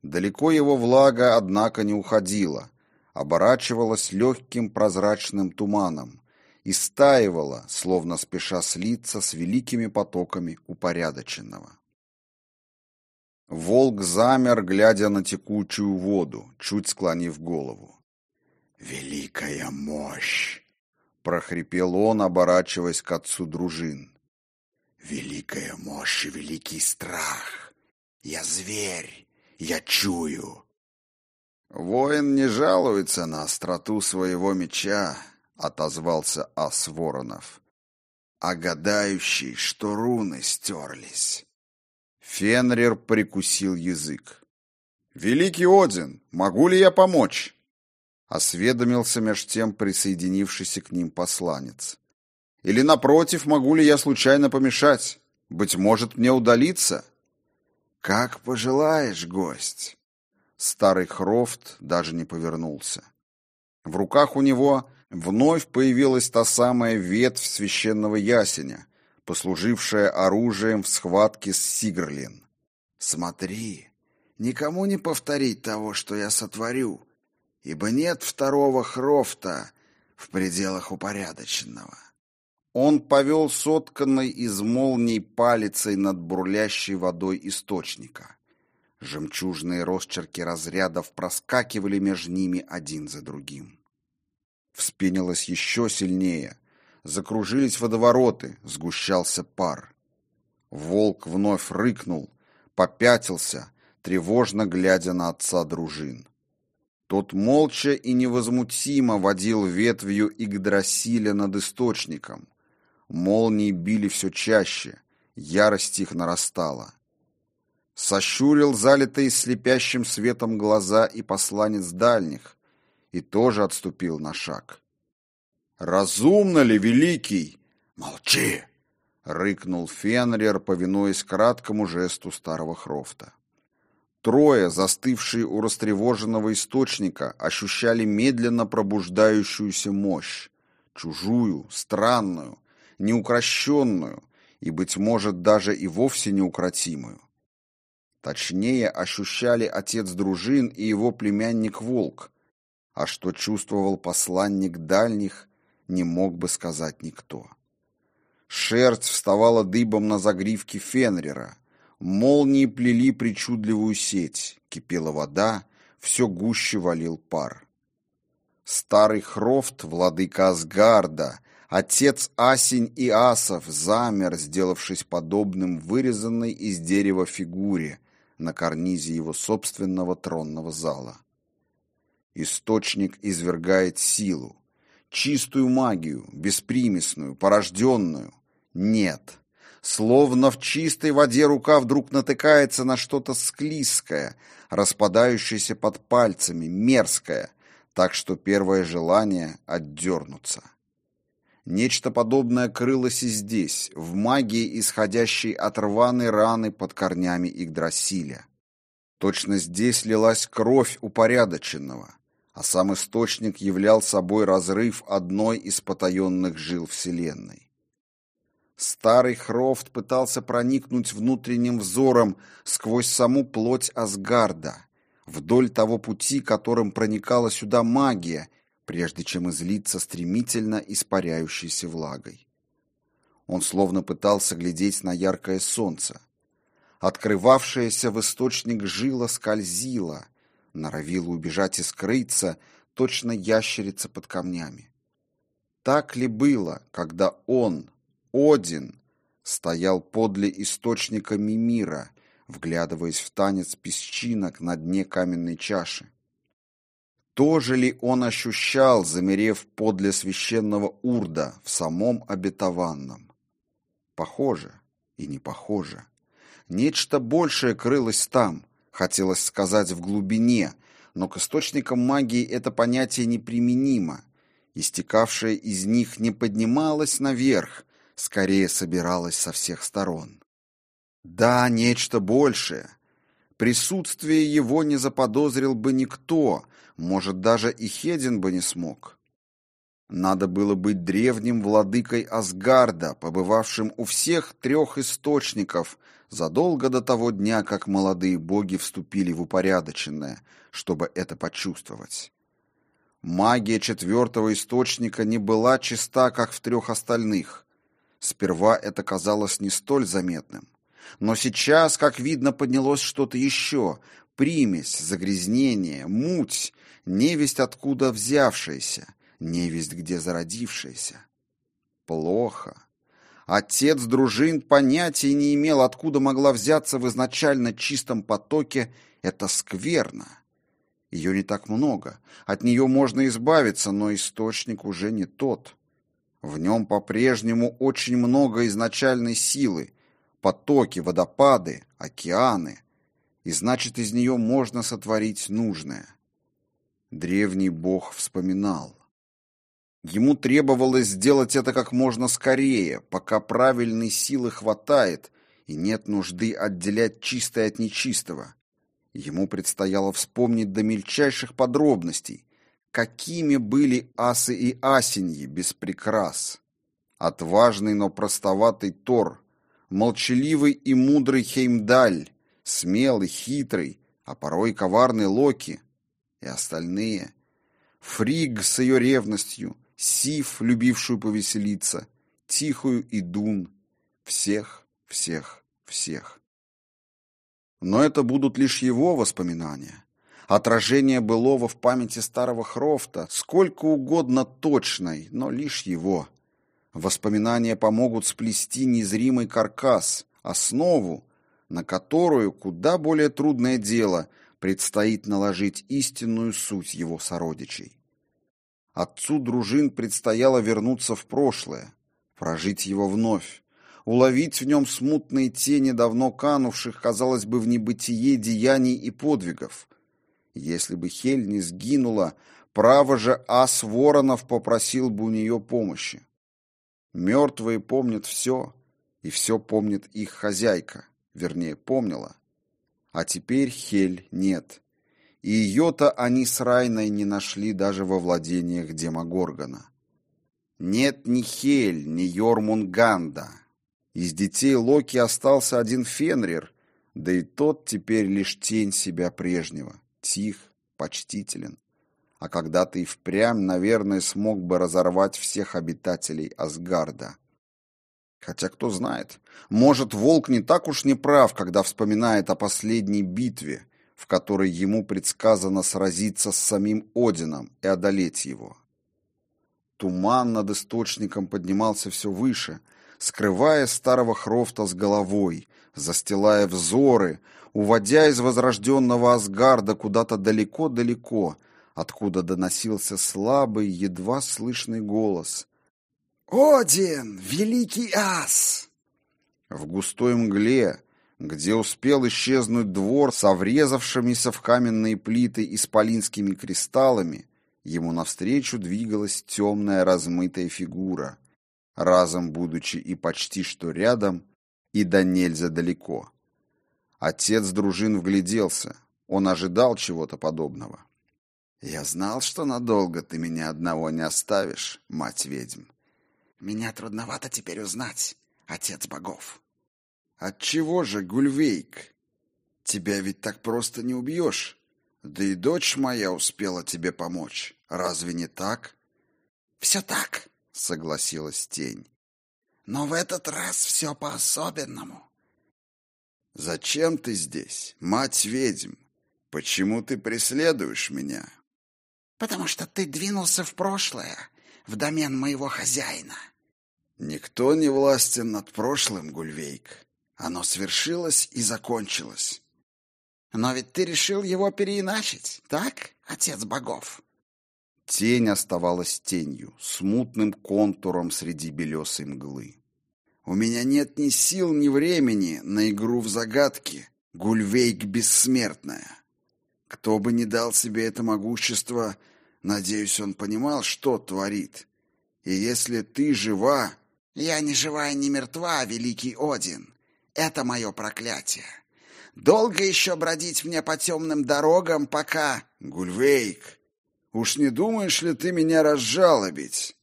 Далеко его влага, однако, не уходила, оборачивалась легким прозрачным туманом и стаивала, словно спеша слиться с великими потоками упорядоченного. Волк замер, глядя на текучую воду, чуть склонив голову. «Великая мощь!» — прохрипел он, оборачиваясь к отцу дружин. «Великая мощь и великий страх! Я зверь, я чую!» «Воин не жалуется на остроту своего меча», — отозвался ас Воронов, «а гадающий, что руны стерлись». Фенрир прикусил язык. «Великий Один, могу ли я помочь?» Осведомился меж тем присоединившийся к ним посланец. «Или, напротив, могу ли я случайно помешать? Быть может, мне удалиться?» «Как пожелаешь, гость». Старый Хрофт даже не повернулся. В руках у него вновь появилась та самая ветвь священного ясеня, послужившая оружием в схватке с Сигрлин. «Смотри, никому не повторить того, что я сотворю, ибо нет второго Хрофта в пределах упорядоченного». Он повел сотканной из молний палицей над бурлящей водой источника. Жемчужные росчерки разрядов проскакивали между ними один за другим. Вспенилось еще сильнее. Закружились водовороты, сгущался пар. Волк вновь рыкнул, попятился, тревожно глядя на отца дружин. Тот молча и невозмутимо водил ветвью Игдрасиля над источником. Молнии били все чаще, ярость их нарастала. Сощурил залитые слепящим светом глаза и посланец дальних, и тоже отступил на шаг. «Разумно ли, великий?» «Молчи!» — рыкнул Фенрир, повинуясь краткому жесту старого Хрофта. Трое, застывшие у растревоженного источника, ощущали медленно пробуждающуюся мощь, чужую, странную, неукрощенную и, быть может, даже и вовсе неукротимую. Точнее, ощущали отец дружин и его племянник Волк, а что чувствовал посланник дальних, не мог бы сказать никто. Шерсть вставала дыбом на загривке Фенрира, молнии плели причудливую сеть, кипела вода, все гуще валил пар. Старый Хрофт, владыка Асгарда, отец Асень и Асов, замер, сделавшись подобным вырезанной из дерева фигуре на карнизе его собственного тронного зала. Источник извергает силу, чистую магию, беспримесную, порожденную. Нет, словно в чистой воде рука вдруг натыкается на что-то склизкое, распадающееся под пальцами, мерзкое, так что первое желание — отдернуться. Нечто подобное крылось и здесь, в магии, исходящей от рваной раны под корнями Игдрасиля. Точно здесь лилась кровь упорядоченного, а сам источник являл собой разрыв одной из потаенных жил Вселенной. Старый Хрофт пытался проникнуть внутренним взором сквозь саму плоть Асгарда, вдоль того пути, которым проникала сюда магия, прежде чем излиться стремительно испаряющейся влагой. Он словно пытался глядеть на яркое солнце. Открывавшаяся в источник жила скользила, норовила убежать и скрыться, точно ящерица под камнями. Так ли было, когда он, Один, стоял подле источника Мимира, вглядываясь в танец песчинок на дне каменной чаши? То же ли он ощущал, замерев подле священного Урда в самом обетованном? Похоже и не похоже. Нечто большее крылось там, хотелось сказать в глубине, но к источникам магии это понятие неприменимо. Истекавшее из них не поднималось наверх, скорее собиралось со всех сторон. Да, нечто большее. Присутствие его не заподозрил бы никто, может, даже и Хедин бы не смог. Надо было быть древним владыкой Асгарда, побывавшим у всех трех источников задолго до того дня, как молодые боги вступили в упорядоченное, чтобы это почувствовать. Магия четвертого источника не была чиста, как в трех остальных. Сперва это казалось не столь заметным. Но сейчас, как видно, поднялось что-то еще. Примесь, загрязнение, муть, невесть откуда взявшаяся, невесть где зародившаяся. Плохо. Отец дружин понятия не имел, откуда могла взяться в изначально чистом потоке эта скверна. Ее не так много. От нее можно избавиться, но источник уже не тот. В нем по-прежнему очень много изначальной силы. Потоки, водопады, океаны. И значит, из нее можно сотворить нужное. Древний бог вспоминал. Ему требовалось сделать это как можно скорее, пока правильной силы хватает и нет нужды отделять чистое от нечистого. Ему предстояло вспомнить до мельчайших подробностей, какими были асы и асеньи без прикрас. Отважный, но простоватый Тор, молчаливый и мудрый Хеймдаль, смелый, хитрый, а порой и коварный Локи и остальные. Фригг с ее ревностью, Сиф, любившую повеселиться, Тихую и Дун. Всех, всех, всех. Но это будут лишь его воспоминания. Отражение былого в памяти старого Хрофта, сколько угодно точной, но лишь его. Воспоминания помогут сплести незримый каркас, основу, на которую, куда более трудное дело, предстоит наложить истинную суть его сородичей. Отцу дружин предстояло вернуться в прошлое, прожить его вновь, уловить в нем смутные тени давно канувших, казалось бы, в небытие деяний и подвигов. Если бы Хель не сгинула, право же ас Воронов попросил бы у нее помощи. Мертвые помнят все, и все помнит их хозяйка, вернее, помнила. А теперь Хель нет. И ее-то они с Райной не нашли даже во владениях Демогоргона. Нет ни Хель, ни Йормунганда. Из детей Локи остался один Фенрир, да и тот теперь лишь тень себя прежнего, тих, почтителен. А когда-то и впрямь, наверное, смог бы разорвать всех обитателей Асгарда. Хотя, кто знает, может, волк не так уж не прав, когда вспоминает о последней битве, в которой ему предсказано сразиться с самим Одином и одолеть его. Туман над источником поднимался все выше, скрывая старого Хрофта с головой, застилая взоры, уводя из возрожденного Асгарда куда-то далеко-далеко, откуда доносился слабый, едва слышный голос. «Один, великий ас!» В густой мгле, где успел исчезнуть двор со врезавшимися в каменные плиты исполинскими кристаллами, ему навстречу двигалась темная размытая фигура, разом будучи и почти что рядом, и до нельзя далеко. Отец дружин вгляделся, он ожидал чего-то подобного. «Я знал, что надолго ты меня одного не оставишь, мать ведьм. Меня трудновато теперь узнать, отец богов». «Отчего же, Гульвейк? Тебя ведь так просто не убьешь. Да и дочь моя успела тебе помочь. Разве не так?» «Все так», — согласилась тень. «Но в этот раз все по-особенному». «Зачем ты здесь, мать ведьм? Почему ты преследуешь меня?» «Потому что ты двинулся в прошлое, в домен моего хозяина». «Никто не властен над прошлым, Гульвейк. Оно свершилось и закончилось». «Но ведь ты решил его переиначить, так, отец богов?» Тень оставалась тенью, смутным контуром среди белесой мглы. «У меня нет ни сил, ни времени на игру в загадки, Гульвейк бессмертная. Кто бы ни дал себе это могущество, надеюсь, он понимал, что творит. И если ты жива...» «Я не жива и не мертва, великий Один. Это мое проклятие. Долго еще бродить мне по темным дорогам, пока...» «Гульвейк, Уж не думаешь ли ты меня разжалобить?